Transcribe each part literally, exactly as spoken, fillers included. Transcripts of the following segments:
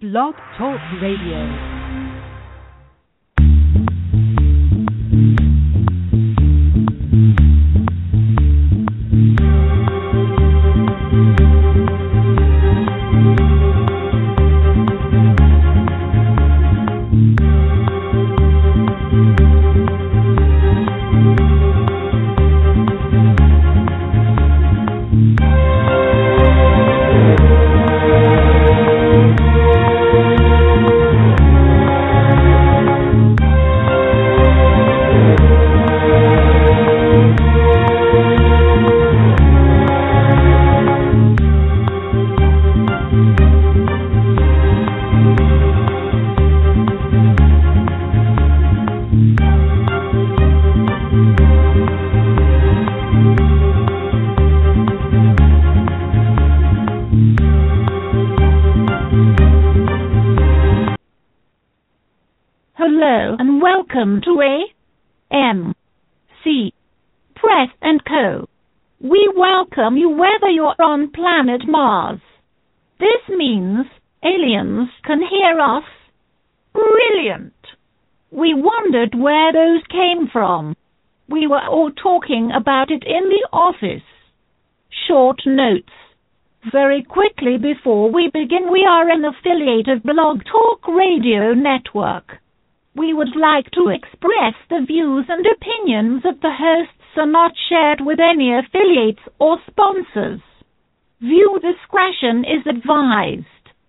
Blog Talk Radio. Hello and welcome to A M C Press and Co. We welcome you whether you're on planet Mars. This means aliens can hear us. Brilliant! We wondered where those came from. We were all talking about it in the office. Short notes. Very quickly before we begin, we are an affiliate of Blog Talk Radio Network. We would like to express the views and opinions of the hosts are not shared with any affiliates or sponsors. View discretion is advised.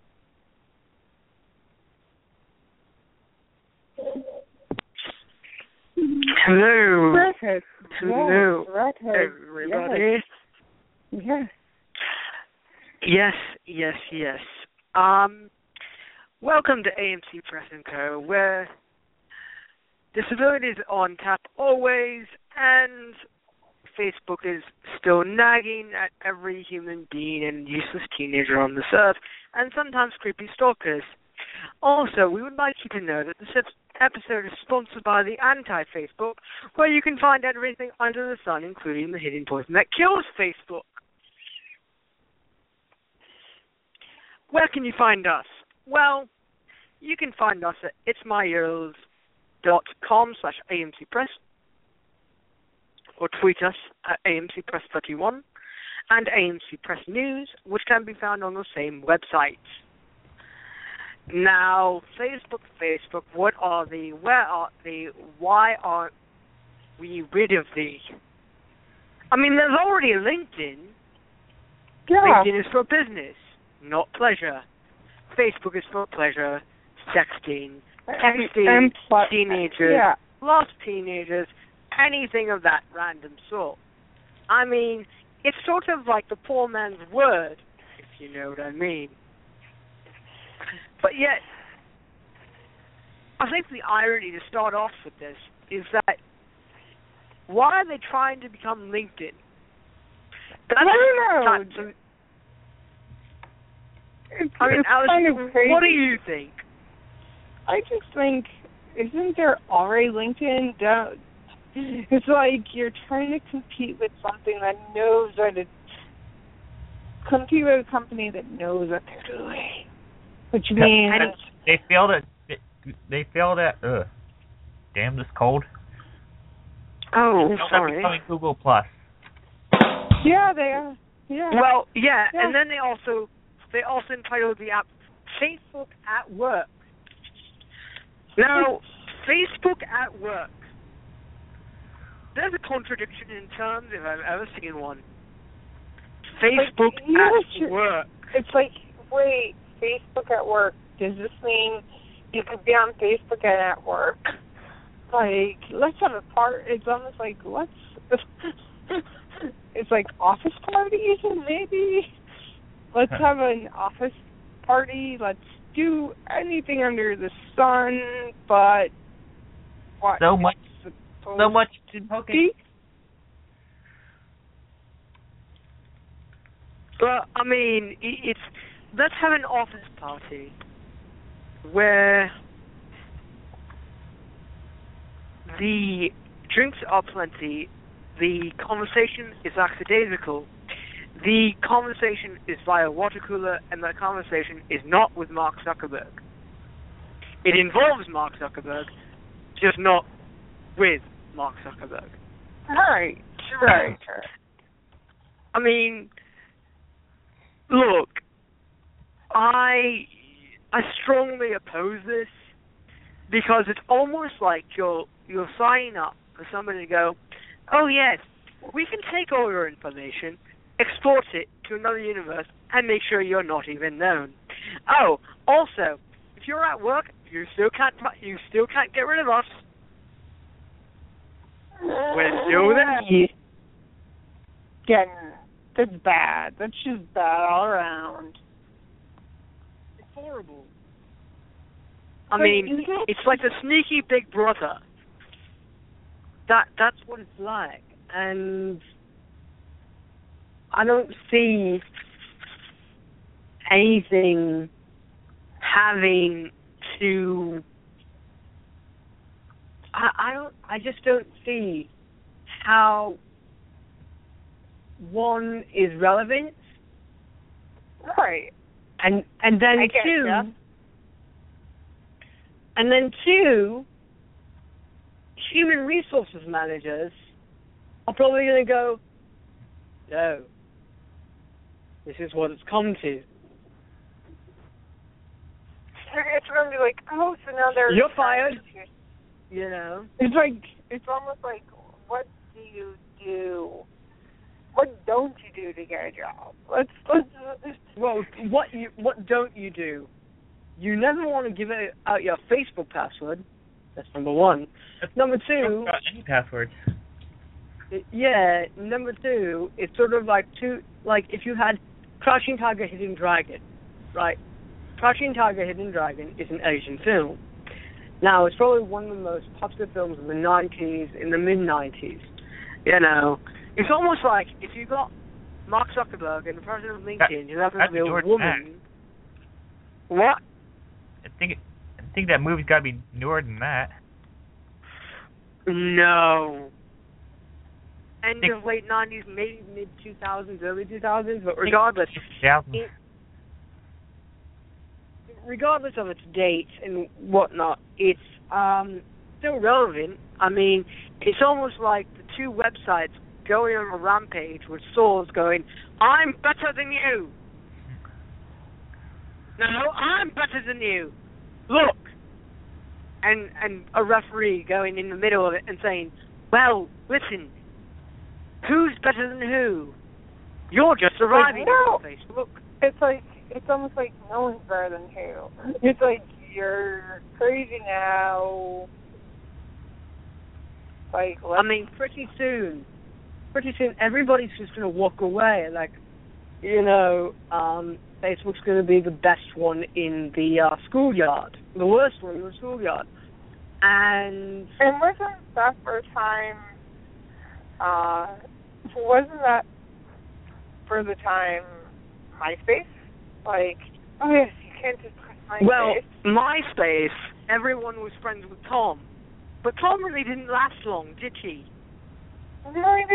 Hello. Redhead. Hello, Yes, redhead. everybody. Yes. Yes, yes, yes. Um, welcome to A M C Press and Co, where disability is on tap always, and Facebook is still nagging at every human being and useless teenager on this earth, and sometimes creepy stalkers. Also, we would like you to know that this episode is sponsored by the Anti-Facebook, where you can find everything under the sun, including the hidden poison that kills Facebook. Where can you find us? Well, you can find us at itsmyearls dot com slash amcpress, or tweet us at amcpress thirty-one, and A M C Press News, which can be found on the same website. Now, Facebook, Facebook, what are the, where are the, why aren't we rid of the? I mean, there's already a LinkedIn. Yeah. LinkedIn is for business, not pleasure. Facebook is for pleasure, sexting, texting, and pl- teenagers, yeah. lost teenagers, anything of that random sort. I mean, it's sort of like the poor man's word, if you know what I mean. But yet, I think the irony to start off with this is that why are they trying to become LinkedIn? That's I don't know. not to- It's, I mean, it's Alice, kind of crazy. what do you think? I just think, isn't there already LinkedIn? Don't, it's like you're trying to compete with something that knows what it, compete with a company that knows what they're doing. Which means... They failed at, they failed at, ugh, damn this cold. Oh, They're sorry. becoming Google Plus. Yeah, they are. Yeah. Well, yeah, Yeah. and then they also they also entitled the app Facebook at Work. Now, Facebook at Work. There's a contradiction in terms if I've ever seen one. Facebook Like, you know what at you're- Work. It's like, wait, Facebook at work. Does this mean you could be on Facebook and at work? Like, let's have a part. It's almost like, let's... it's like office parties, maybe? Let's have an office party. Let's do anything under the sun, but... What? So much, it's so much. to Okay. be? But, I mean, i- it's... Let's have an office party where the drinks are plenty, the conversation is lackadaisical, the conversation is via water cooler, and that conversation is not with Mark Zuckerberg. It involves Mark Zuckerberg, just not with Mark Zuckerberg. Right, right. I mean, look, I I strongly oppose this because it's almost like you're you're signing up for somebody to go, oh yes, we can take all your information, export it to another universe, and make sure you're not even known. Oh, also, if you're at work, you still can't you still can't get rid of us. We're still there. Yeah, that's bad. That's just bad all around. It's horrible. I mean, it's like a sneaky big brother. That that's what it's like, and I don't see anything having to. I, I don't. I just don't see how one is relevant, right? And and then I guess, two, yeah. and then two, human resources managers are probably going to go, no, this is what it's come to. It's going to be like, oh, so now they're You're fired. You know, it's like it's almost like, what do you do? What don't you do to get a job? Let's let's. let's well, what you what don't you do? You never want to give it out your Facebook password. That's number one. Number two, Got any passwords? yeah. Number two, it's sort of like two, like if you had Crouching Tiger, Hidden Dragon, right? Crouching Tiger, Hidden Dragon is an Asian film. Now, it's probably one of the most popular films in the nineties, in the mid nineties. You know, it's almost like if you got Mark Zuckerberg and the president of LinkedIn, who happens to be a woman. What? I think it, I think that movie's got to be newer than that. No. End of late nineties, maybe mid two thousands, early two thousands, but regardless, it, regardless of its date and whatnot, it's um, still relevant. I mean, it's almost like the two websites going on a rampage with swords going, I'm better than you. No, I'm better than you. Look. And and a referee going in the middle of it and saying, well, listen, who's better than who? You're just arriving no. on Facebook. It's like, it's almost like no one's better than who. It's like, you're crazy now. Like, I mean, pretty soon, pretty soon, everybody's just going to walk away. Like, you know, um, Facebook's going to be the best one in the uh, schoolyard, the worst one in the schoolyard. And and wasn't that for a time, uh, wasn't that for the time MySpace? Like, oh yes, you can't just press MySpace. Well, MySpace, everyone was friends with Tom. But Tom really didn't last long, did he? No, he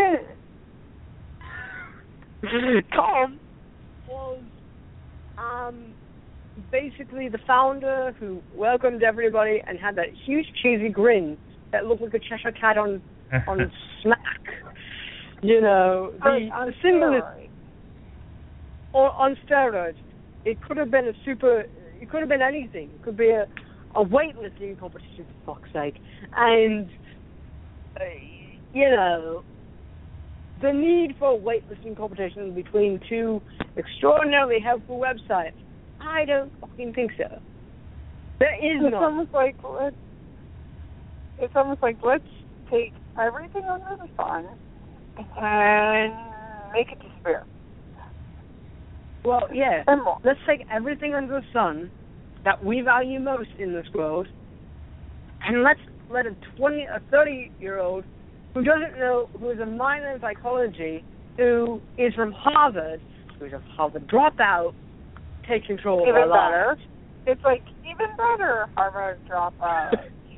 didn't. Tom was um, basically the founder who welcomed everybody and had that huge cheesy grin that looked like a Cheshire cat on on smack. You know, the, on the symbol is steroids. or on steroids. It could have been a super. It could have been anything. It could be a, a weightlifting competition, for fuck's sake. And uh, you know, the need for a weightlifting competition between two extraordinarily helpful websites. I don't fucking think so. There is It's none. almost like let's. It's almost like let's take everything under the sun and make it disappear. Well, yeah. And more. Let's take everything under the sun that we value most in this world, and let's let a twenty, a thirty-year-old who doesn't know, who is a minor in psychology, who is from Harvard, who is a Harvard dropout, take control of Even our better. lives. It's like even better, Harvard dropout.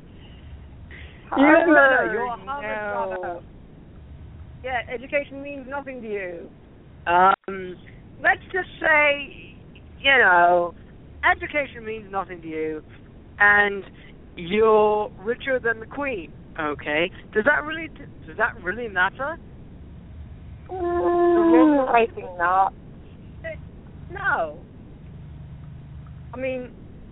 Even better, Harvard, you're a Harvard no. dropout. Yeah, education means nothing to you. Um, let's just say, you know, education means nothing to you, and you're richer than the Queen. Okay, does that really does that really matter? Mm, I think not. No. I mean,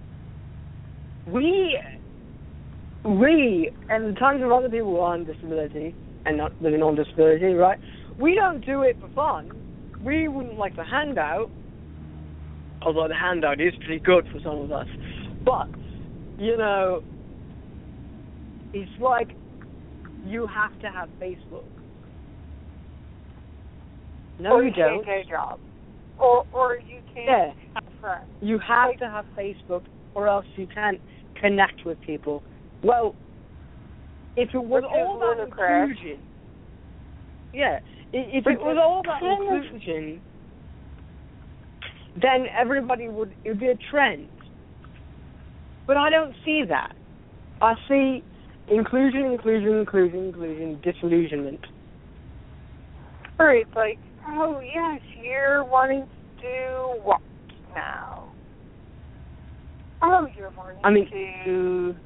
we we and tons of other people on disability and not living on disability, right? We don't do it for fun. We wouldn't like the handout, although the handout is pretty good for some of us. But, you know, it's like you have to have Facebook. No, or you, you don't. can't get a job. Or, or you can't Yeah. have friends. You have like, to have Facebook, or else you can't connect with people. Well, if it was all about inclusion, yeah, if it was all about inclusion, then everybody would, it would be a trend. But I don't see that. I see inclusion, inclusion, inclusion, inclusion, disillusionment. Or it's like, oh, yes, you're wanting to do what now? Oh, you're wanting I mean, to...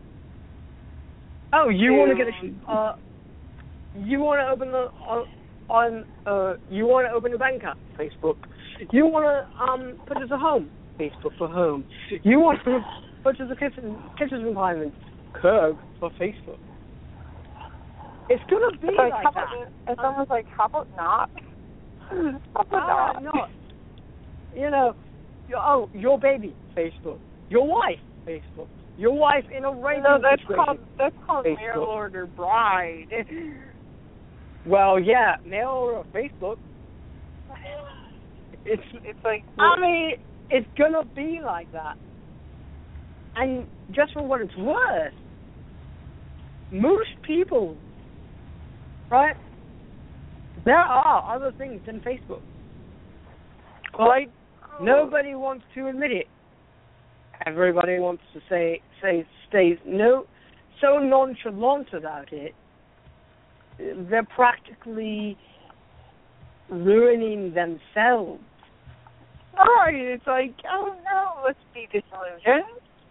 Oh, you to, want to get a... Uh, you want to open the... Uh, on, uh, you want to open a bank app? Facebook. You want to um, purchase a home? Facebook for home. You want to purchase a kitchen, kitchen appliance? Curb for Facebook. It's going to be it's like, like how that. About, it's almost like, how about not? How about not? not? not? You know, your, oh, your baby, Facebook. Your wife, Facebook. Your wife in a raping No, that's situation. called, that's called Facebook. mail order bride. Well, yeah, mail order Facebook. It's, it's like... I mean, it's going to be like that. And just for what it's worth, most people, right, there are other things than Facebook. Like, nobody wants to admit it. Everybody wants to say, say, stays no, so nonchalant about it, they're practically ruining themselves. Right, it's like, oh no, let's be disillusioned.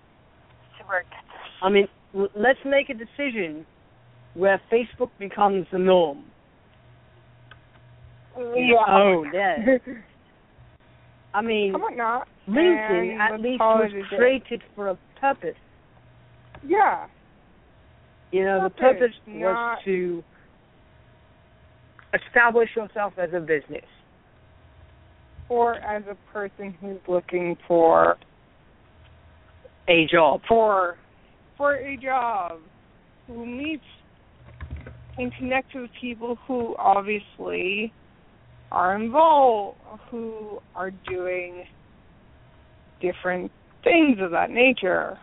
I mean, l- let's make a decision where Facebook becomes the norm. Yeah. Oh, yeah. I mean, Come on, not. LinkedIn And at let's least call was it a day. created for a purpose. Yeah. You know, Purpose, the purpose not- was to establish yourself as a business. Or as a person who's looking for A job. for for a job, who meets and connects with people who obviously are involved, who are doing different things of that nature.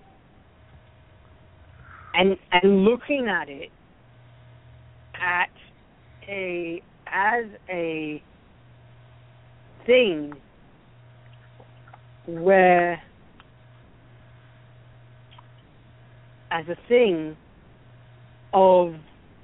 And and looking at it at a as a thing where as a thing of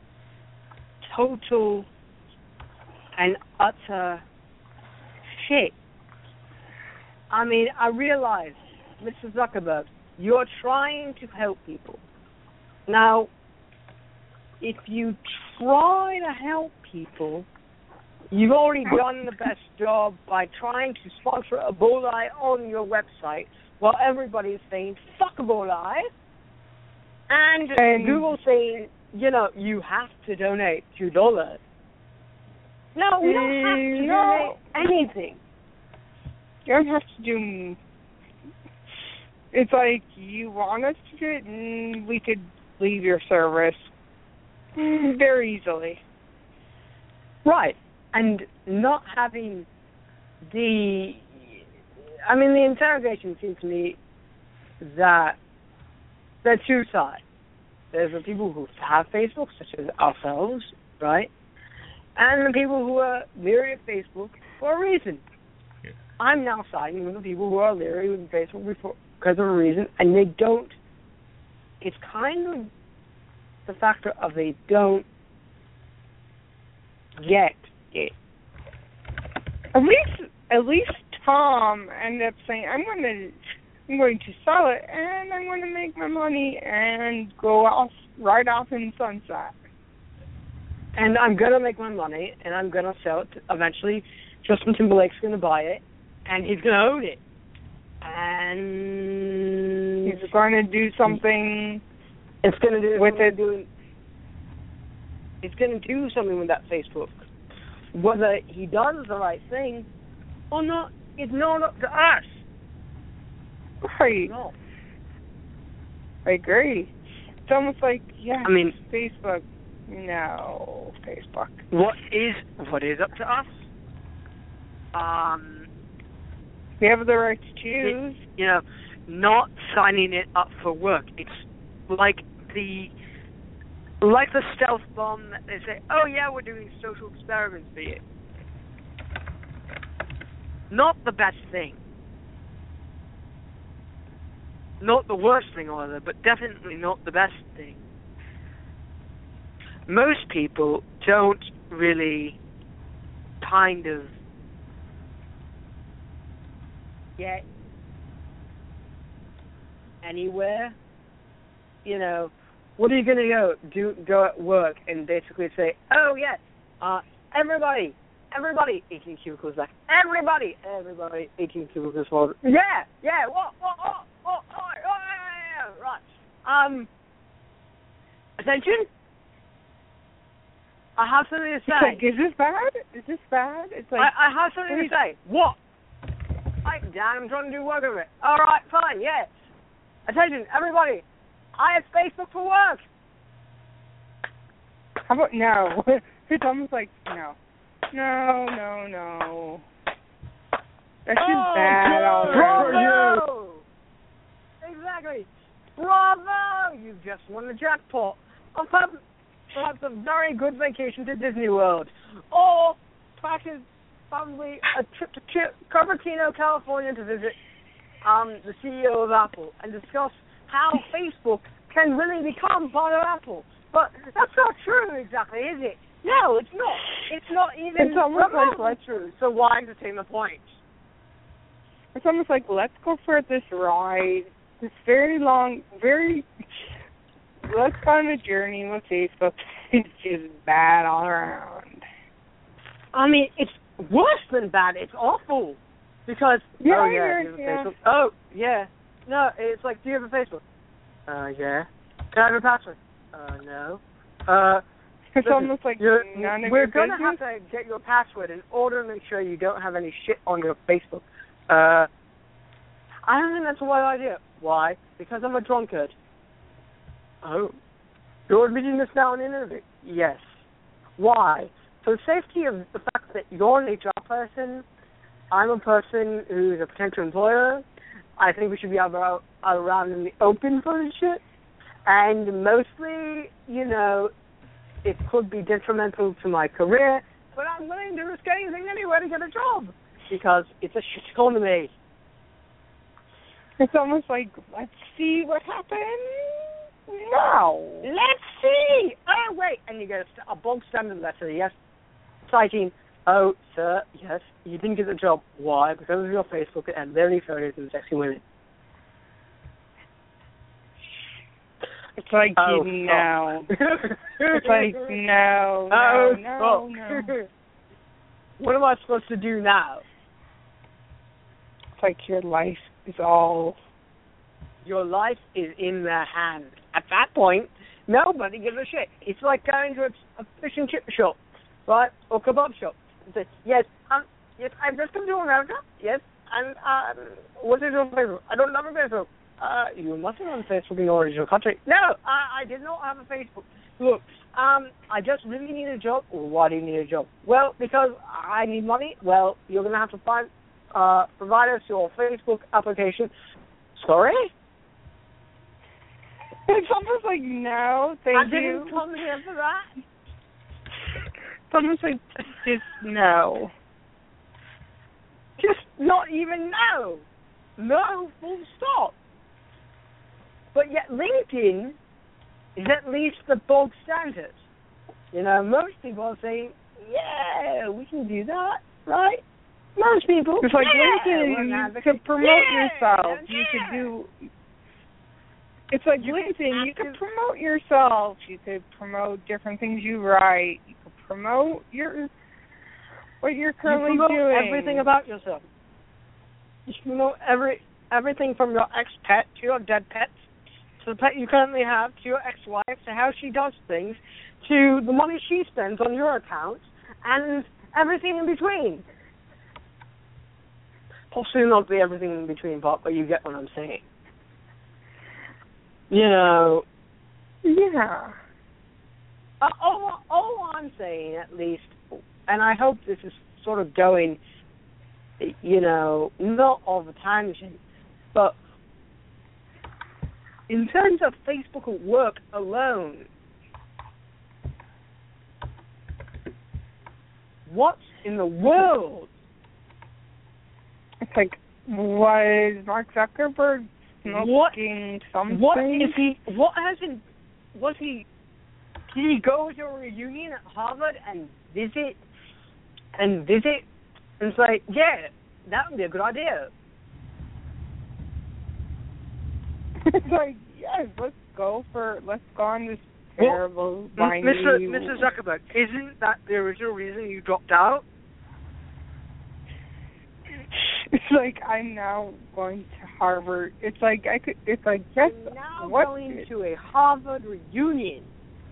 total and utter shit. I mean, I realize, Mister Zuckerberg, you're trying to help people. Now, if you try to help people, you've already done the best job by trying to sponsor Ebola on your website while everybody is saying, fuck Ebola. And, And Google saying, you know, you have to donate two dollars. No, we don't have to No. donate anything. You don't have to do... It's like, you want us to do it, and we could leave your service mm, very easily. Right. And not having the... I mean, the interrogation seems to me that there are two sides. There's the people who have Facebook, such as ourselves, right? And the people who are leery of Facebook for a reason. Yeah. I'm now siding with the people who are leery of Facebook before, because of a reason, and they don't... It's kind of the factor of they don't get it. At least, at least Tom ended up saying, "I'm going to, I'm going to sell it, and I'm going to make my money and go off, right off in sunset." And I'm going to make my money, and I'm going to sell it eventually. Justin Timberlake's going to buy it, and he's going to own it. And he's going to do something. It's going to do with it. Doing, it's going to do something with that Facebook. Whether he does the right thing or not, it's not up to us. Right. No. I agree. It's almost like, yeah, I mean, Facebook. No, Facebook. What is what is up to us? Um, we have the right to choose. It, you know, not signing it up for work. It's like the like the stealth bomb that they say, "Oh yeah, we're doing social experiments for you." Not the best thing. Not the worst thing either, but definitely not the best thing. Most people don't really kind of get anywhere. You know, what are you going to go do? Go at work and basically say, "Oh yeah, uh, everybody, everybody, eighteen cubicles back. Everybody, everybody, eighteen cubicles forward. Yeah, yeah. What? What? What? What? Oh, oh, yeah, yeah, right. Um, attention. I have something to say. Like, is this bad? Is this bad? It's like I, I have something to say. What? Like, Dan, I'm trying to do work of it. All right, fine, yes. Attention, everybody. I have Facebook for work. How about no? It's almost like no, no, no, no. That's just oh, bad already. Bravo! Exactly. Bravo! You've just won the jackpot. On perhaps, perhaps a very good vacation to Disney World. Or perhaps probably a trip to Ch- Cupertino, California to visit um, the C E O of Apple and discuss how Facebook can really become part of Apple. But that's not true exactly, is it? No, it's not. It's not even It's almost like let's, true. So why entertain the point? It's almost like let's go for this ride. This very long, very. Let's go on a journey with Facebook. It's just bad all around. I mean, it's worse than bad. It's awful. Because yeah, oh yeah, do you have a yeah. Facebook? Oh yeah. No, it's like, do you have a Facebook? Uh, yeah. Can I have a password? Uh, no. Uh, it's listen, almost like none of we're your gonna business. have to get your password in order to make sure you don't have any shit on your Facebook. Uh, I don't think that's a wise idea. Why? Because I'm a drunkard. Oh. You're admitting this now in an interview? Yes. Why? For the safety of the fact that you're an H R person, I'm a person who's a potential employer. I think we should be out, out around in the open for this shit. And mostly, you know, it could be detrimental to my career, but I'm willing to risk anything anyway to get a job because it's a shit economy. It's almost like, let's see what happens now. Let's see. Oh, wait. And you get a, a bog standard letter, yes, citing, oh, sir, yes, you didn't get the job. Why? Because of your Facebook and very photos of sexy women. It's like, oh, no. It's like, no, no, oh, no, no. What am I supposed to do now? It's like your life is all... Your life is in their hands. At that point, nobody gives a shit. It's like going to a, a fish and chip shop, right, or kebab shop. And say, yes, um, yes, I've just come to America, yes, and um, what is your Facebook? I don't have a Facebook. Uh, you must have on Facebook in your original country. No, I, I did not have a Facebook. Look, um, I just really need a job. Well, why do you need a job? Well, because I need money. Well, you're going to have to find, uh, provide us your Facebook application. Sorry? It's almost like, no, thank I you. didn't come here for that. It's almost like, just no. Just not even no. No, full stop. But yet LinkedIn is at least the bog standard. You know, most people are saying, yeah, we can do that, right? Most people. It's like yeah, LinkedIn, to promote yeah, yourself, yeah. you could do... It's like You LinkedIn, you can could promote yourself, you could promote different things you write, you could promote your what you're currently you promote doing. everything about yourself. You promote every everything from your ex-pet to your dead pets, to the pet you currently have, to your ex-wife, to how she does things, to the money she spends on your account, and everything in between. Possibly not be everything in between, but, but you get what I'm saying. You know, Yeah. uh, all, all I'm saying, at least, and I hope this is sort of going, you know, not off a tangent, but in terms of Facebook at work alone, what in the world? It's like, was Mark Zuckerberg What? smoking something? What is he? What hasn't? Was he? Did he go to a reunion at Harvard and visit? And visit? And say, yeah, that would be a good idea. It's like, yes, let's go for, let's go on this terrible, Well, whiny... Mister Mister Zuckerberg, isn't that the original reason you dropped out? It's like, I'm now going to Harvard. It's like, I could, it's like, yes, You're now what? going to a Harvard reunion.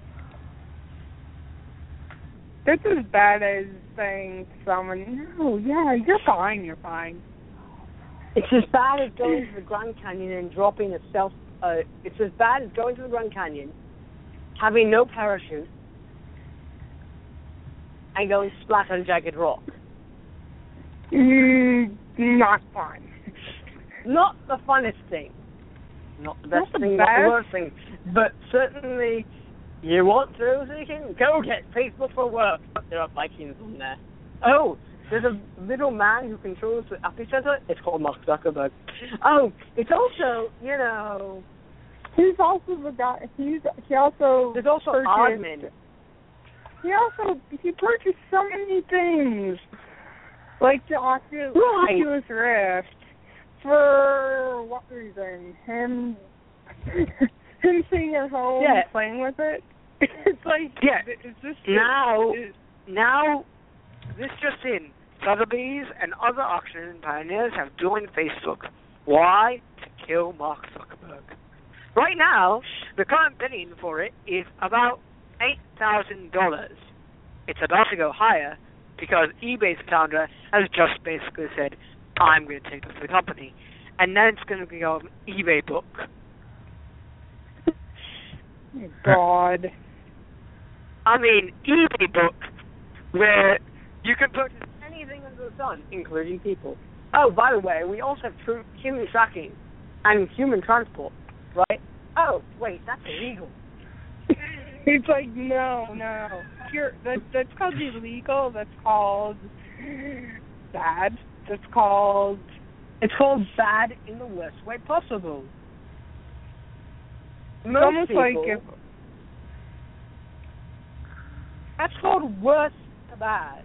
That's as bad as saying to someone, no, yeah, you're fine, you're fine. It's as bad as going to the Grand Canyon and dropping a self. Uh, it's as bad as going to the Grand Canyon, having no parachute, and going splat on jagged rock. Mm, not fun. Not the funnest thing. Not the best Not the thing, not best. the worst thing. But certainly, you want to, so you can go get Facebook for work. There are Vikings on there. Oh, there's a little man who controls the epicenter. It's called Mark Zuckerberg. Oh, it's also, you know... He's also the guy, he's, he also There's also purchased, Oddman. he also, he purchased so many things. Like the Oculus, Right. Oculus Rift. For what reason? Him, him sitting at home Yeah. playing with it? It's like, Yeah. is this... Now, is- now, this just in, Sotheby's and other auction pioneers have joined Facebook. Why? To kill Mark Zuckerberg. Right now, the current bidding for it is about eight thousand dollars. It's about to go higher because eBay's founder has just basically said, I'm going to take over the company. And then it's going to be on eBay book. God. I mean, eBay book, where you can purchase anything under the sun, including people. Oh, by the way, we also have true human tracking and human transport, right? Oh, wait, that's illegal. It's like, no, no. You're, that, that's called illegal. That's called bad. That's called... It's called bad in the worst way possible. It's Most almost people, like if... That's called worse to bad.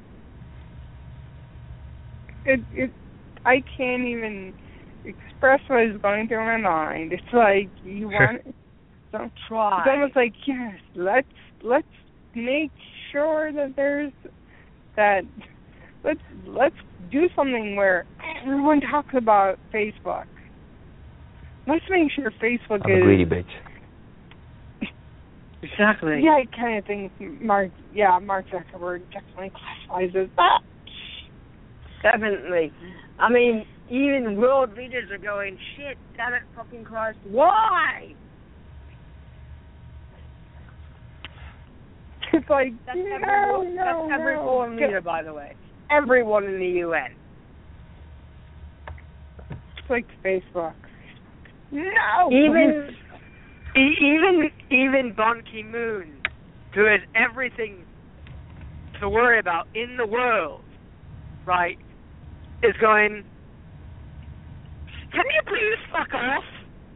It, it, I can't even express what is going through my mind. It's like, you want... Don't try. It's almost like, yes, let's, let's make sure that there's that... Let's let's do something where everyone talks about Facebook. Let's make sure Facebook I'm is... a greedy bitch. Exactly. Yeah, I kind of think Mark, yeah, Mark Zuckerberg definitely classifies as that. Definitely. I mean, even world leaders are going, shit, damn it, fucking Christ, why? It's like, That's no, every, no, that's every no. foreign leader, by the way. Everyone in the U N. It's like Facebook. No! Even, e- even, even Ban Ki-moon, who has everything to worry about in the world, right, is going, can you please fuck off?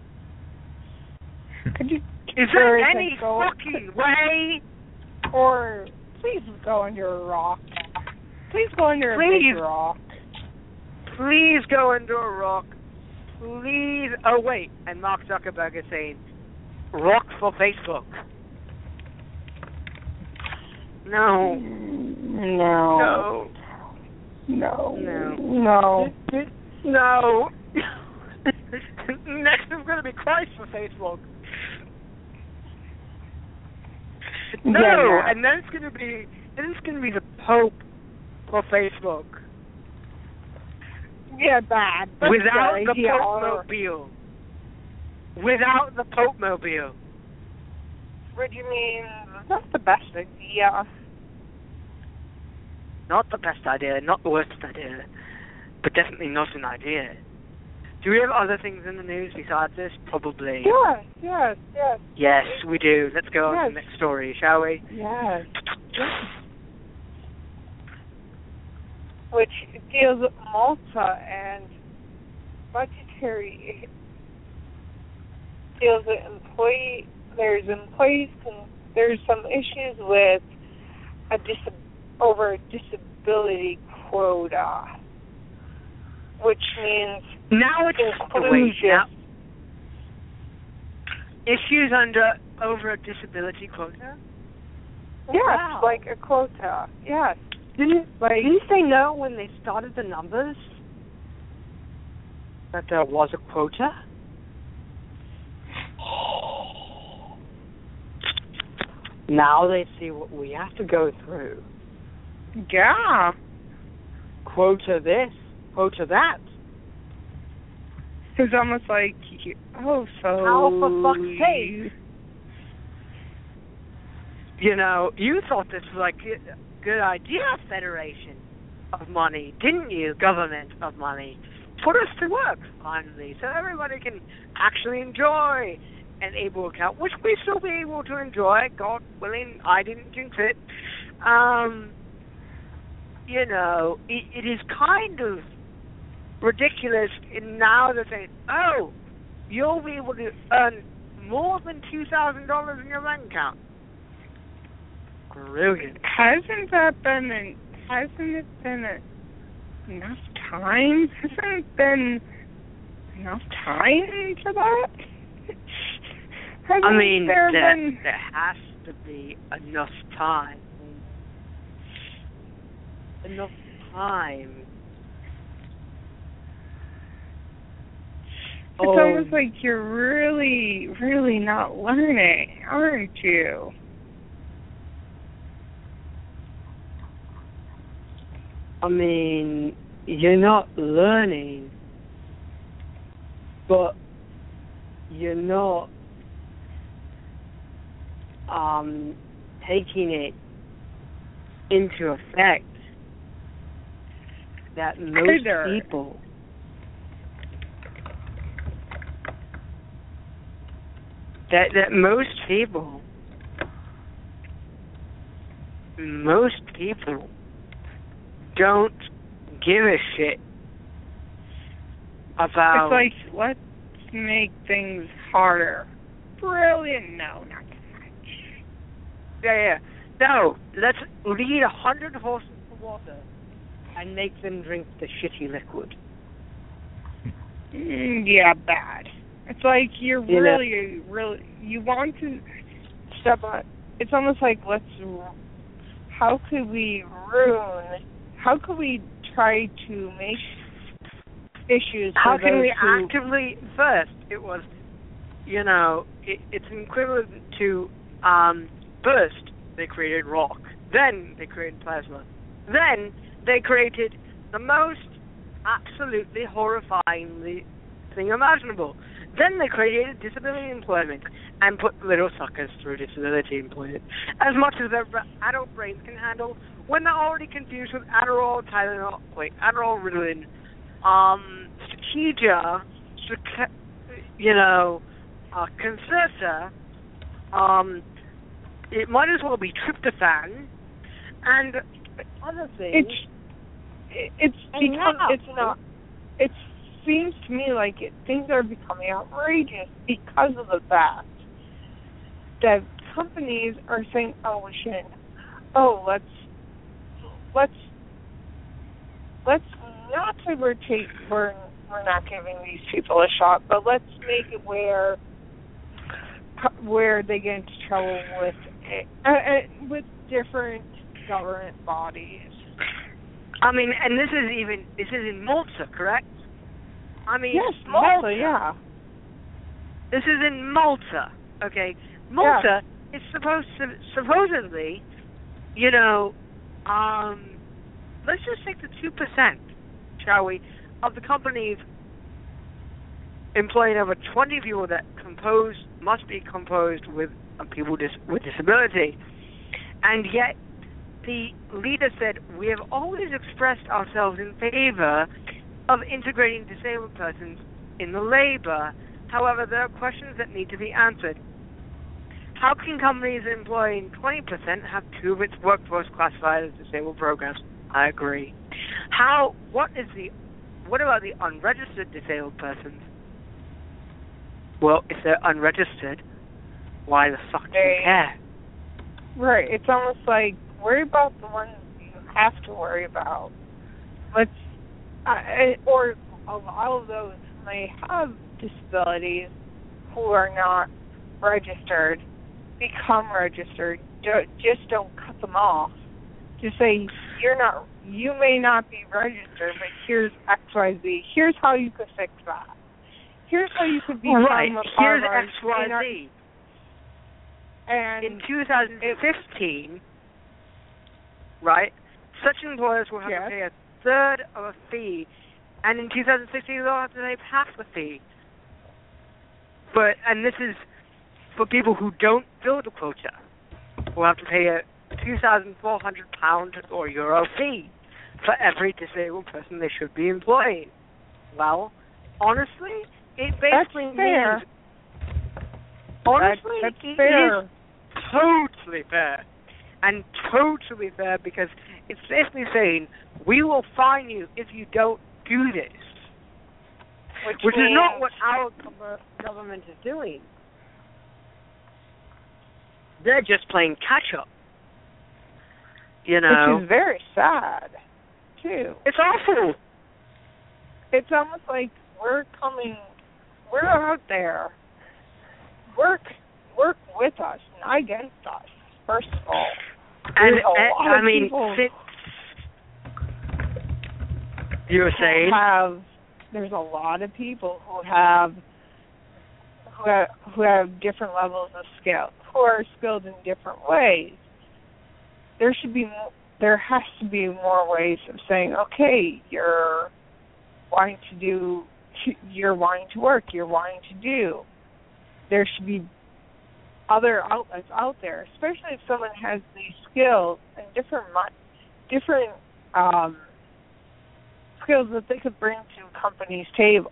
Could you... Is there or any like go- fucking way? Or, please go under a rock. Please go under Please. a big rock. please go under a rock. Please. Oh, wait. And Mark Zuckerberg is saying, rock for Facebook. No. No. No. No. No. No. No. Next is going to be Christ for Facebook. No, Yeah. and then it's going to be then it's going to be the Pope for Facebook. Yeah, bad. That's Without bad the idea. Pope-mobile. Without the Pope-mobile. What do you mean? That's the best idea. Not the best idea, not the worst idea, but definitely not an idea. Do we have other things in the news besides this? Probably. Yes, yes, yes. Yes, we do. Let's go on Yes. to the next story, shall we? Yes. Which deals with Malta and budgetary deals with employee. There's employees. Con- there's some issues with a dis- over a disability quota, which means Now it's wait, inclusion. now, issues under over a disability quota. Yes, Wow. like a quota. Yes, Didn't like didn't they know when they started the numbers that there was a quota? Now they see what we have to go through. yeah. Quota this, quota that. It's almost like, oh, so How for fuck's sake? You know, you thought this was like a good idea, Federation of money, didn't you? Government of money. Put us to work, finally, so everybody can actually enjoy an able account, which we still be able to enjoy, God willing. I didn't jinx it. Um, you know, it, it is kind of ridiculous in now they're saying, oh, you'll be able to earn more than two thousand dollars in your bank account. Brilliant. Hasn't that been, an, hasn't it been a, enough time? Hasn't it been enough time for that? Hasn't I mean, there, there, been... there has to be enough time. Enough time. It's oh. almost like you're really, really not learning, aren't you? I mean, you're not learning, but you're not um, taking it into effect that most Either. people that that most people most people don't give a shit about. It's like, let's make things harder. Brilliant. No, not so much. Yeah, yeah. No, let's lead a hundred horses to water and make them drink the shitty liquid. Mm, yeah, bad. It's like you're You know- really, really, you want to step on. It's almost like, let's, how could we ruin, how could we try to make issues for How can those we who, actively, first, it was, you know, it, it's equivalent to, um, first, they created rock. Then they created plasma. Then they created the most absolutely horrifyingly thing imaginable. Then they created disability employment and put little suckers through disability employment. As much as their adult brains can handle when they're already confused with Adderall, Tylenol, wait, Adderall, Ritalin, um, Strategia, Strac- you know, uh, Concerta, um, it might as well be tryptophan, and other things. it's, it's And because now- it's not, it seems to me like it, things are becoming outrageous because of the fact that companies are saying, oh, we shouldn't, oh, let's, let's, let's not say we're ta- we're we're not giving these people a shot, but let's make it where where they get into trouble with uh, uh, with different government bodies. I mean, and this is even this is in Malta, correct? I mean, yes, Malta, Malta, yeah. This is in Malta, okay? Malta yeah. is supposed to supposedly, you know, um, let's just take the two percent, shall we, of the companies employing over twenty people that compose must be composed with uh, people dis- with disability, and yet the leader said, we have always expressed ourselves in favor of integrating disabled persons in the labor. However, there are questions that need to be answered. How can companies employing twenty percent have two of its workforce classified as disabled programs? I agree. How, what is the, what about the unregistered disabled persons? Well, if they're unregistered, why the fuck do you care? Right, it's almost like, worry about the ones you have to worry about. Let's, uh, or a lot of those may have disabilities who are not registered, become registered. Don't, just don't cut them off. Just say, you're not, you may not be registered, but here's X Y Z. Here's how you could fix that. Here's how you could become right. a Here's farmer. X Y Z. And in two thousand fifteen, right, such employers will have yes. to pay a third of a fee, and in two thousand sixteen they'll have to pay half the fee. But and this is for people who don't fill the quota, will have to pay a two thousand four hundred pound or euro fee for every disabled person they should be employing. Well, honestly, it basically that's fair. means honestly that's, that's it fair. is totally fair. And totally fair because it's basically saying, we will fine you if you don't do this. Which, Which means, is not what our government is doing. They're just playing catch-up. You know? Which is very sad, too. It's awful. It's almost like we're coming, we're out there. Work, work with us, not against us, first of all. And, a lot and of I mean, people you were saying? Have, there's a lot of people who have, who have, who have different levels of skill, who are skilled in different ways. There should be, there has to be more ways of saying, okay, you're wanting to do, you're wanting to work, you're wanting to do. There should be other outlets out there, especially if someone has these skills and different, different um, skills that they could bring to companies' tables.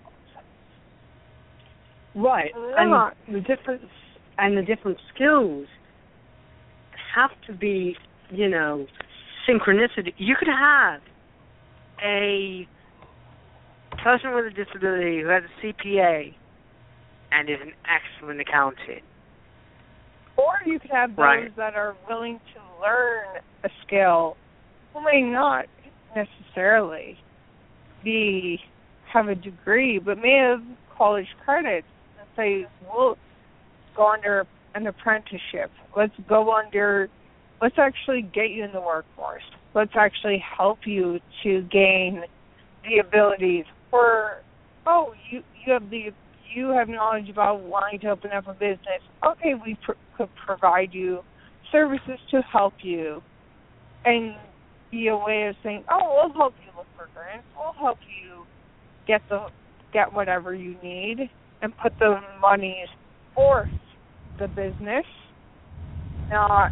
Right, and the different and the different skills have to be, you know, synchronicity. You could have a person with a disability who has a C P A and is an excellent accountant. Or you could have those right. that are willing to learn a skill who may not necessarily be have a degree, but may have college credits and say, we'll go under an apprenticeship. Let's go under, let's actually get you in the workforce. Let's actually help you to gain the abilities. Or, oh, you, you have the you have knowledge about wanting to open up a business. Okay, we pr- could provide you services to help you and be a way of saying, oh, we'll help you look for grants. We'll help you get the get whatever you need and put the monies for the business, not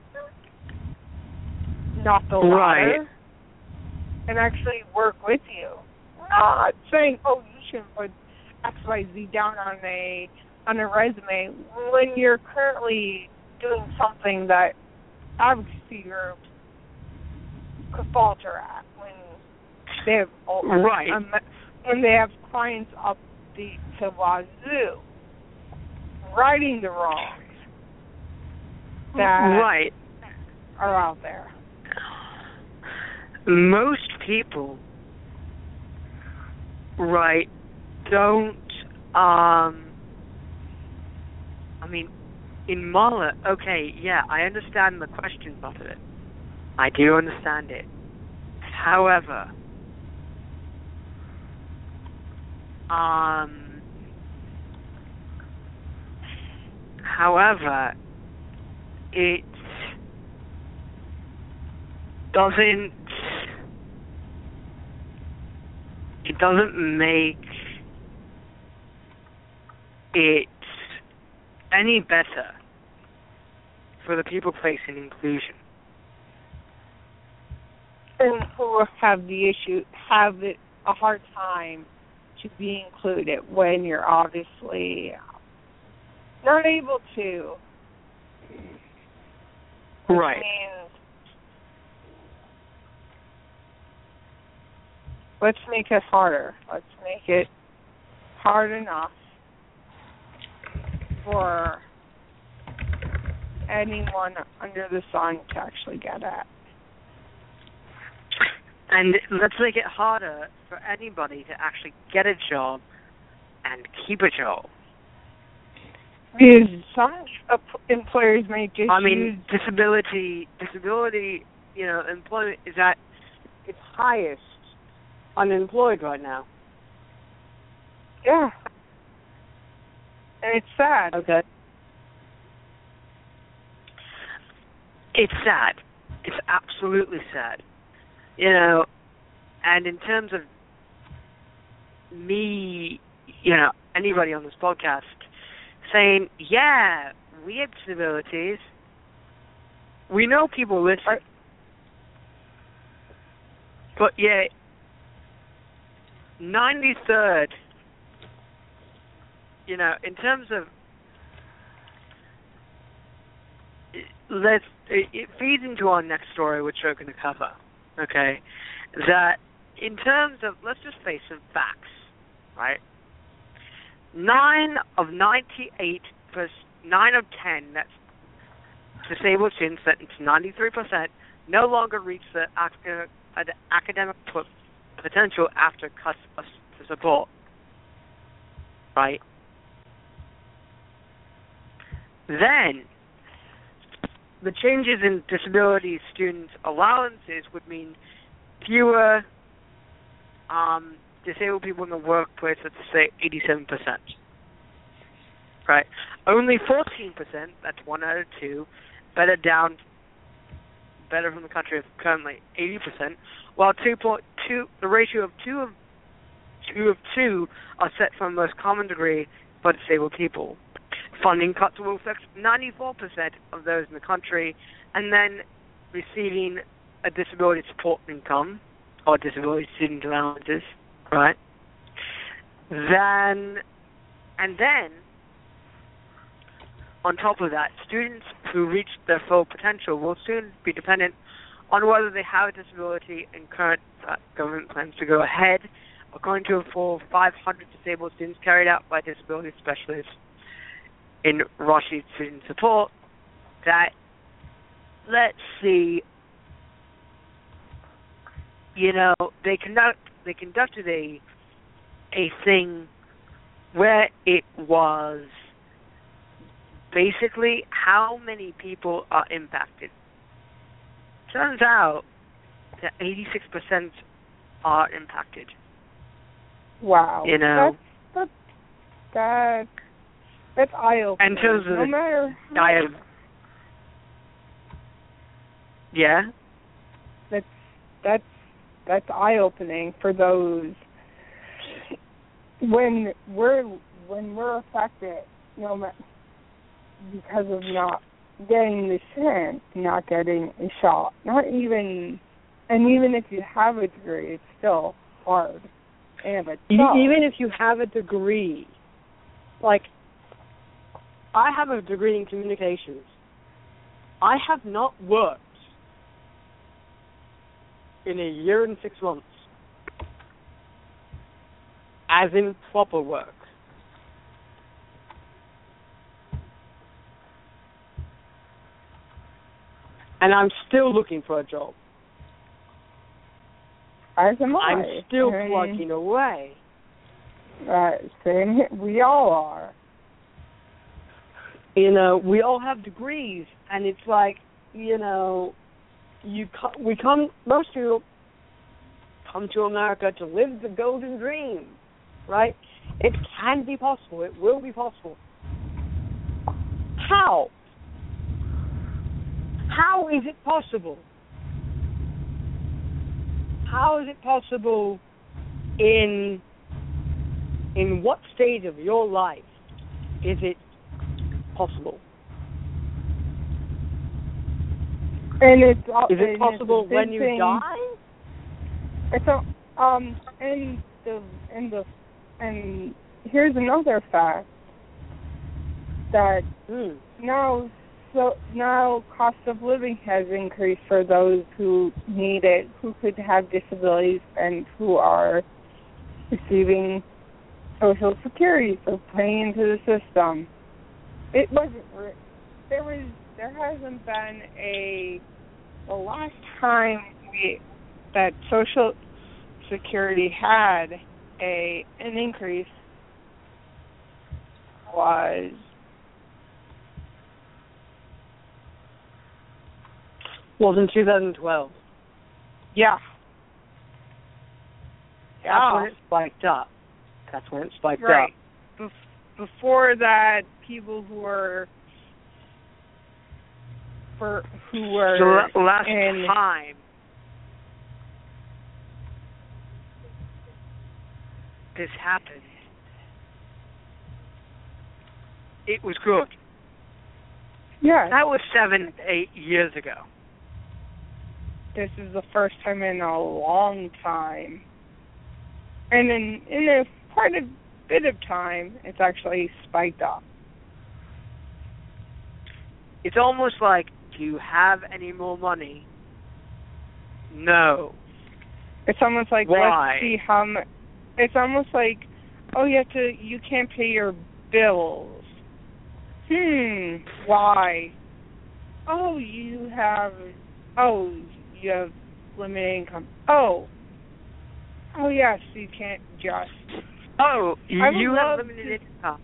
not the latter, right. and actually work with you. Not saying, oh, you shouldn't put X Y Z down on a on a resume when you're currently doing something that advocacy groups could falter at when they have right. um, when they have clients up the to wazoo righting the wrongs that right. are out there. Most people right, don't, um, I mean, in Mala, okay, yeah, I understand the question part of it. I do understand it. However, um, however, it doesn't, it doesn't make it any better for the people facing inclusion. And who have the issue, have it, a hard time to be included when you're obviously not able to. Which Right. means, let's make it harder. Let's make it hard enough for anyone under the sun to actually get at. And let's make it harder for anybody to actually get a job and keep a job. Because some employers may just I mean, use... disability, disability, you know, employment is at its highest unemployed right now. Yeah. And it's sad. Okay. It's sad. It's absolutely sad. You know, and in terms of me, you know, anybody on this podcast saying, yeah, we have disabilities, we know people listen. But yeah, ninety-third, you know, in terms of, let's, it, it feeds into our next story, which we're going to cover, okay, that in terms of, let's just face some facts, right? Nine of ninety-eight, nine of ten, that's disabled students, that it's ninety-three percent, no longer reach the academic, uh, the academic potential after cuts of support, right? Then, the changes in disability students' allowances would mean fewer um, disabled people in the workplace, let's say eighty-seven percent. Right? Only fourteen percent, that's one out of two, better down, better from the country of currently eighty percent, while two point two, the ratio of two of two of two are set from the most common degree for disabled people. Funding cuts will affect ninety-four percent of those in the country, and then receiving a disability support income or disability student allowances, right? Then, and then, on top of that, students who reach their full potential will soon be dependent on whether they have a disability, and current uh, government plans to go ahead, according to a full five hundred disabled students carried out by disability specialists in Rashid Student Support, that, let's see, you know, they conduct they conducted a a thing where it was basically how many people are impacted. Turns out that eighty-six percent are impacted. Wow. You know, that's that, that that's eye-opening. And in terms of no matter I have, yeah, that's that's that's eye-opening for those when we're when we're affected, no matter, because of not getting the chance, not getting a shot, not even, and even if you have a degree, it's still hard. And it's even if you have a degree, like, I have a degree in communications. I have not worked in a year and six months, as in proper work. And I'm still looking for a job. As am I. I'm still and plugging away. Uh, same here. We all are. You know, we all have degrees, and it's like, you know, you co- we come, most people come to America to live the golden dream, right? It can be possible. It will be possible. How? How is it possible? How is it possible in in what stage of your life is it possible? And it's is it and possible it's when you thing. die? It's a, um and the and the and here's another fact that Mm. now so now cost of living has increased for those who need it, who could have disabilities, and who are receiving Social Security, so paying into the system. It wasn't. There was. There hasn't been a. The last time we that Social Security had a an increase was. Was in two thousand twelve. Yeah. That's Yeah. when it spiked up. That's when it spiked Right. up. Bef- before that, people who were for who were The la- last in, time this happened, it was good. yeah, That was seven, eight years ago. this is the first time in a long time, and in in a quite a bit of time, it's actually spiked up. It's almost like, do you have any more money? No. It's almost like Why? let's see how much. It's almost like, oh, you have to. You can't pay your bills. Hmm. Why? Oh, you have. Oh, you have limited income. Oh. Oh yes, you can't just. Oh, I would you have love limited to- income.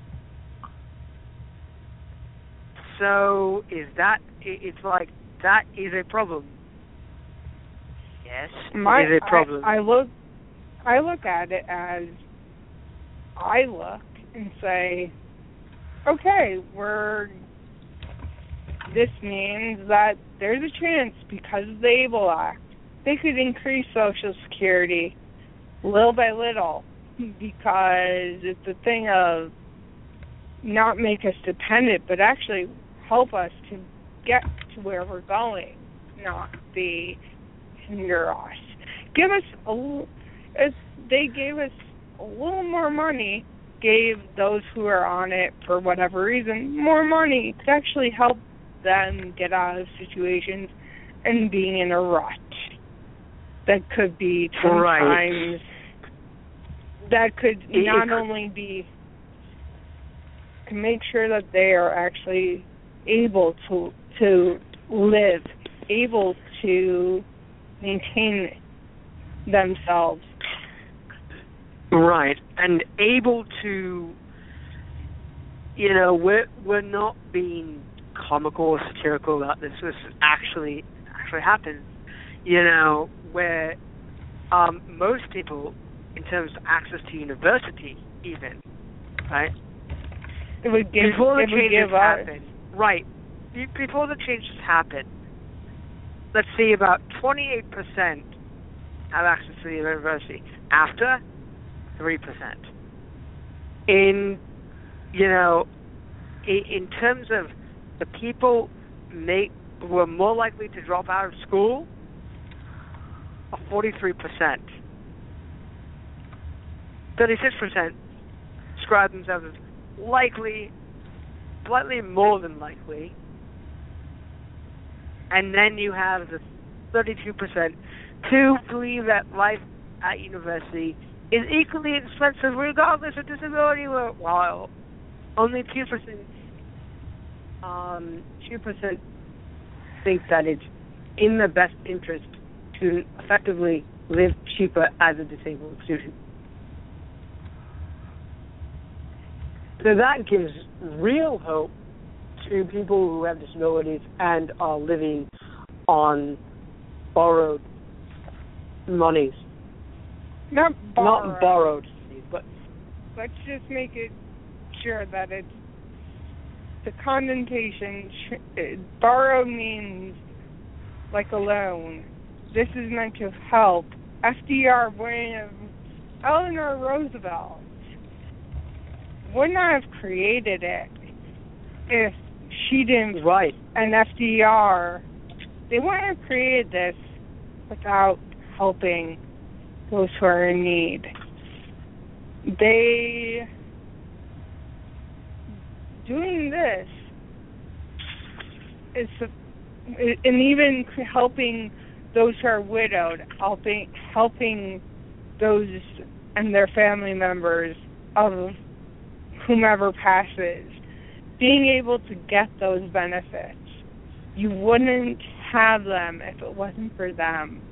So is that? i- It's like that is a problem. Yes, My, it is a problem. I, I look. I look at it as. I look and say, okay, we're. This means that there's a chance because of the ABLE Act, they could increase Social Security little by little because it's a thing of not make us dependent, but actually help us to get to where we're going, not be hinder us. Give us a l- if they gave us a little more money, gave those who are on it for whatever reason more money to actually help them get out of situations and being in a rut. That could be sometimes Right. that could It- not it could- only be to make sure that they are actually able to to live, able to maintain themselves. Right, and able to, you know, we're we're not being comical or satirical about this. This actually actually happens, you know, where um, most people, in terms of access to university, even, right? It would give before the it would changes give us happen, right? be- Before the changes happen, let's see, about twenty-eight percent have access to the university. After, three percent. In, you know, in, in terms of the people make, who are more likely to drop out of school, are forty-three percent. thirty-six percent describe themselves as likely, slightly more than likely. And then you have the thirty-two percent who believe that life at university is equally expensive regardless of disability, while only two percent Um, two percent think that it's in their best interest to effectively live cheaper as a disabled student. So that gives real hope to people who have disabilities and are living on borrowed monies. Not borrowed. Not borrowed, but... Let's just make it sure that it's the connotation. Borrow means like a loan. This is meant to help. F D R wouldn't have... Eleanor Roosevelt would not have created it if she didn't... Right. And F D R, they wouldn't have created this without helping those who are in need. They... Doing this is... And even helping those who are widowed, helping helping those and their family members of whomever passes, being able to get those benefits. You wouldn't have them if it wasn't for them.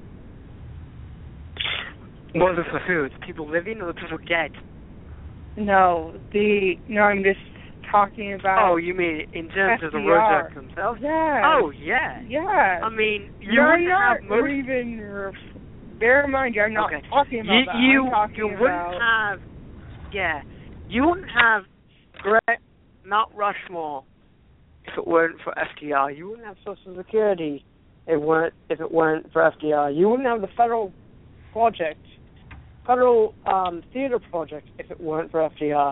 Was it for who? The people living or the people dead? No, the no, I'm just talking about. Oh, you mean in terms F D R. of the Roosevelts themselves? Yeah. Oh, yeah. Yeah. I mean, you You're wouldn't not have most... even. Bear in mind, I'm not okay. talking about you, that. You, I'm talking you wouldn't about... have... Yeah. You wouldn't have Great Mount Rushmore if it weren't for F D R. You wouldn't have Social Security if it weren't, if it weren't for F D R. You wouldn't have the federal project, federal um, theater project if it weren't for F D R.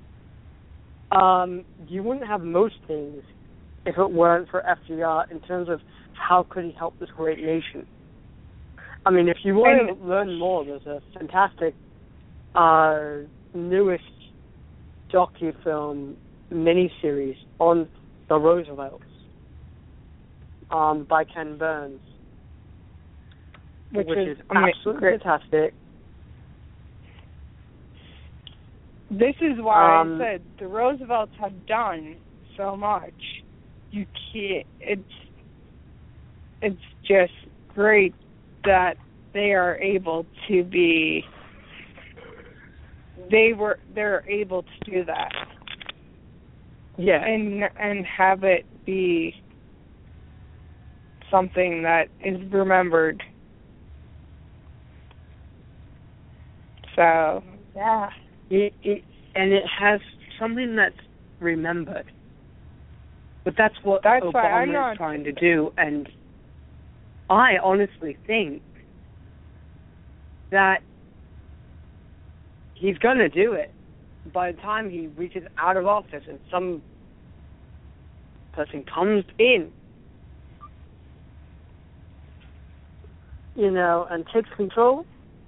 Um, you wouldn't have most things if it weren't for F D R in terms of how could he help this great nation. I mean, if you want and, to learn more, there's a fantastic uh, newest docu-film miniseries on the Roosevelts um, by Ken Burns, which, which is, is absolutely great. Fantastic. This is why um, I said the Roosevelts have done so much. You can't. It's it's just great that they are able to be. They were. They're able to do that. Yeah, and and have it be something that is remembered. So yeah. It, it, and it has something that's remembered. But that's what that's Obama I'm not... is trying to do. And I honestly think that he's going to do it by the time he reaches out of office and some person comes in, you know, and takes control.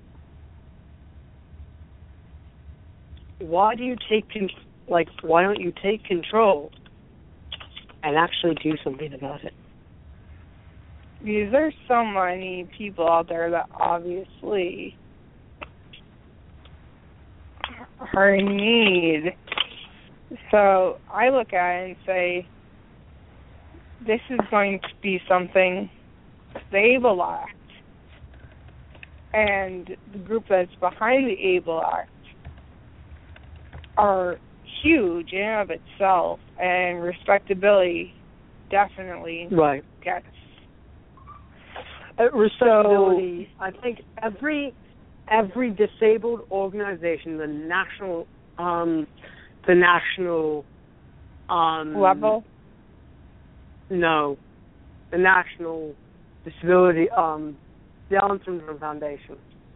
Why do you take, con- like, why don't you take control and actually do something about it? Because there's so many people out there that obviously are in need. So I look at it and say, this is going to be something, the ABLE Act, and the group that's behind the ABLE Act are huge in and of itself, and respectability definitely right. gets. Uh, respectability, so, I think every every disabled organization, the national, um, the national um, level. No, the National Disability um, Down Syndrome Foundation.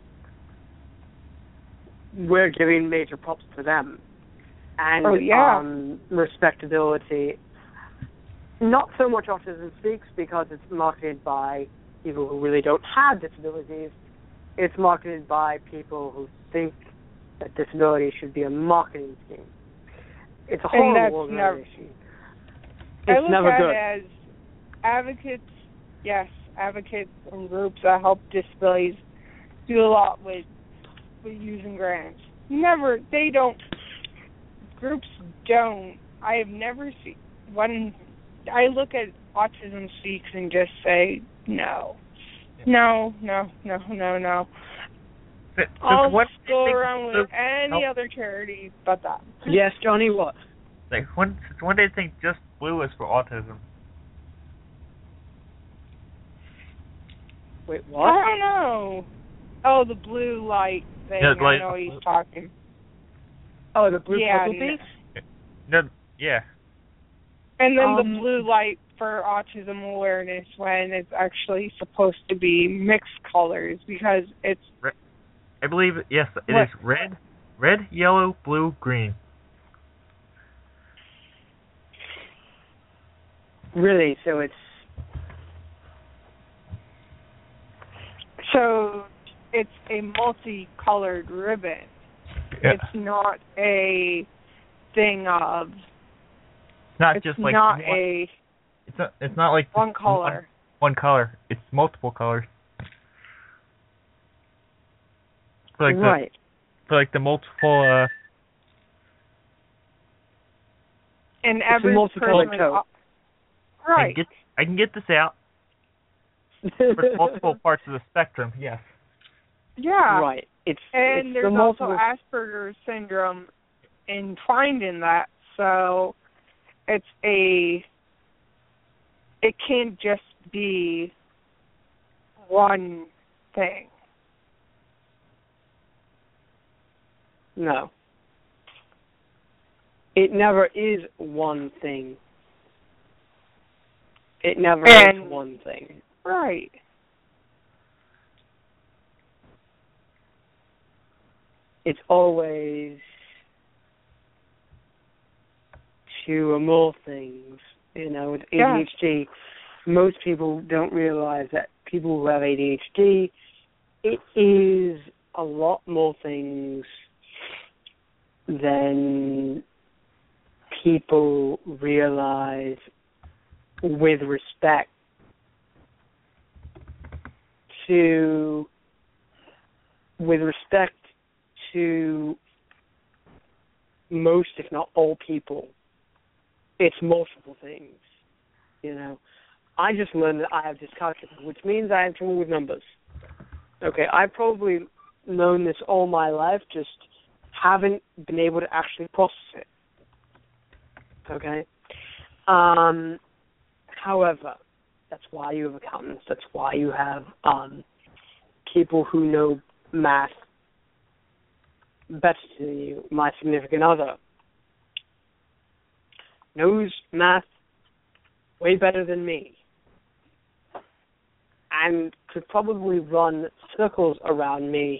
We're giving major props to them. And oh, yeah. um, respectability. Not so much Autism Speaks because it's marketed by people who really don't have disabilities. It's marketed by people who think that disability should be a marketing scheme. It's a horrible organization. Never, it's I look never at good. it as advocates, yes, advocates and groups that help disabilities do a lot with with using grants. Never, they don't, groups don't, I have never seen, when I look at Autism Speaks and just say, no, no, no, no, no, no. Since I'll when go they think around blue- with any no, other charity but that. Yes, Johnny, what? like when since when they think just blue is for autism? Wait, I what? don't know. Oh, the blue light thing. Yeah, I light- know he's talking. Oh, the blue Yeah, puzzle n- piece? No, yeah. And then Um, the blue light for autism awareness when it's actually supposed to be mixed colors because it's I believe yes, it What? is red, red, yellow, blue, green. Really, so it's... so it's a multicolored ribbon. Yeah. It's not a thing of not it's just like not one, a it's not it's not like one color. One, one color. It's multiple colors. For like right. the for like the multiple uh And It's a every multicolored person coat. I right. can get I can get this out for multiple parts of the spectrum, yes. Yeah. Right. It's, And it's there's the also multiple... Asperger's syndrome entwined in that, so it's a it can't just be one thing. No. It never is one thing. It never And- is one thing. Right. It's always two or more things. You know, with A D H D, most people don't realize that people who have A D H D, it is a lot more things than people realize with respect to with respect to most, if not all people. It's multiple things, you know. I just learned that I have dyscalculia, which means I have trouble with numbers. Okay, I've probably known this all my life, just haven't been able to actually process it. Okay? Um, however, that's why you have accountants. That's why you have um, people who know math better than you. My significant other knows math way better than me and could probably run circles around me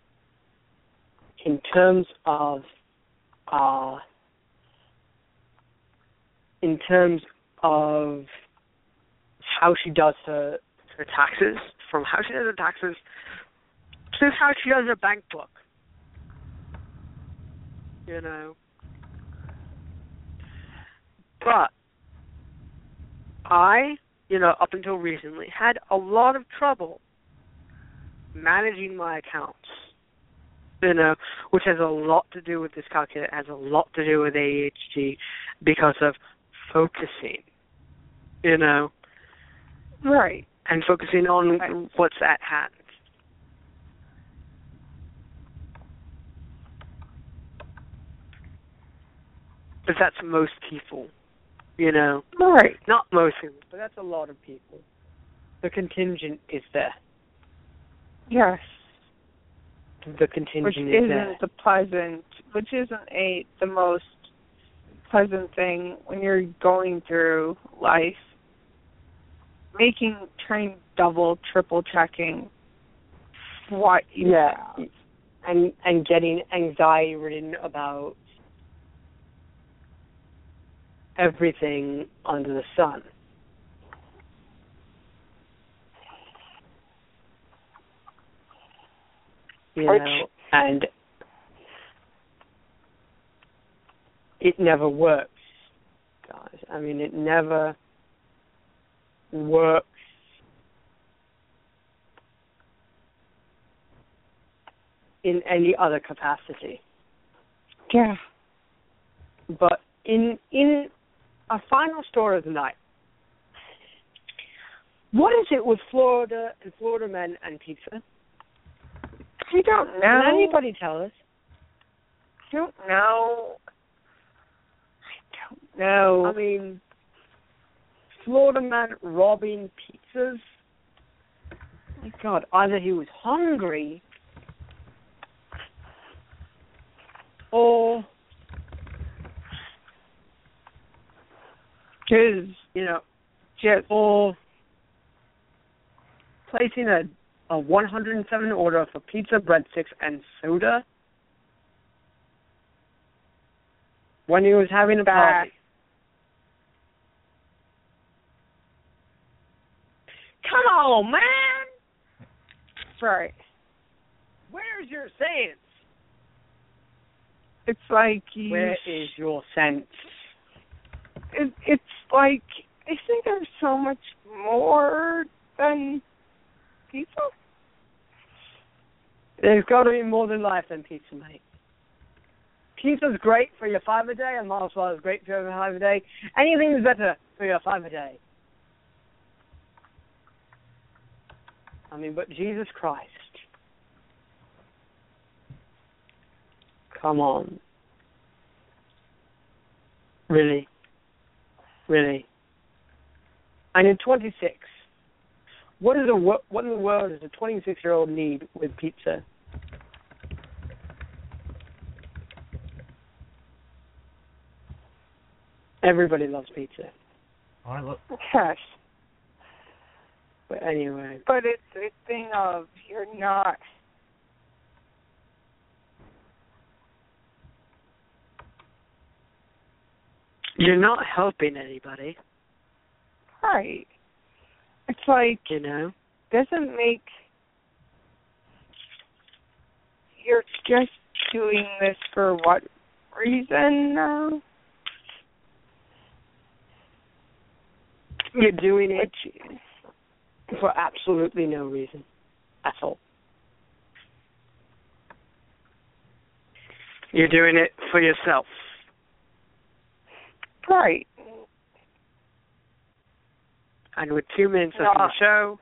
in terms of uh, in terms of how she does her, her taxes, from how she does her taxes to how she does her bank book. You know. But I, you know, up until recently, had a lot of trouble managing my accounts, you know, which has a lot to do with dyscalculia, it has a lot to do with A D H D because of focusing, you know. Right. And focusing on Right. what's at hand. But that's most people, you know. Right. Not most people, but that's a lot of people. The contingent is there. Yes. The contingent Which is isn't there. the pleasant, which isn't a the most pleasant thing when you're going through life. Making, trying double, triple checking what you Yeah. have. And and getting anxiety ridden about everything under the sun. You Which- know, and it never works, guys. I mean, it never works in any other capacity. Yeah. But in in a final story of the night, what is it with Florida and Florida men and pizza? I don't know. Can anybody tell us? I don't know. I don't know. I mean, Florida man robbing pizzas? My God, either he was hungry or, Because, you know, just, or placing a, a one hundred seven order for pizza, breadsticks, and soda when he was having a party. Come on, man! right. Where's your sense? It's like you... Where is your sense? It, it's like, I think there's so much more than pizza. There's got to be more than life than pizza, mate. Pizza's great for your five a day, and Mars bar is great for your five a day. Anything is better for your five a day. I mean, but Jesus Christ. Come on. Really? Really? And in twenty-six, what is a what in the world does a twenty-six-year-old need with pizza? Everybody loves pizza. I look. Yes. But anyway. But it's a thing of you're not... You're not helping anybody. Right. It's like, You know? doesn't make... You're just doing this for what reason now? You're doing it Which, for absolutely no reason at all. You're doing it for yourself. right. And with two minutes left in the show,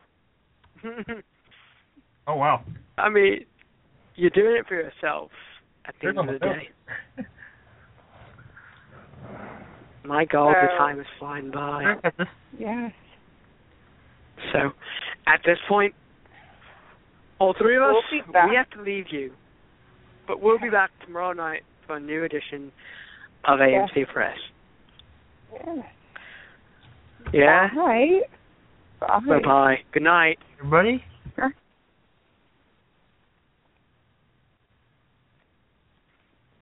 Oh, wow. I mean, you're doing it for yourself at the There's end of the almost day. My God, the So- time is flying by. Yes. So, at this point, all three of us, We'll be back. we have to leave you. But we'll be back tomorrow night for a new edition of A M C Press. Yeah. Yeah? All right. Bye. Bye-bye. Good night. Everybody,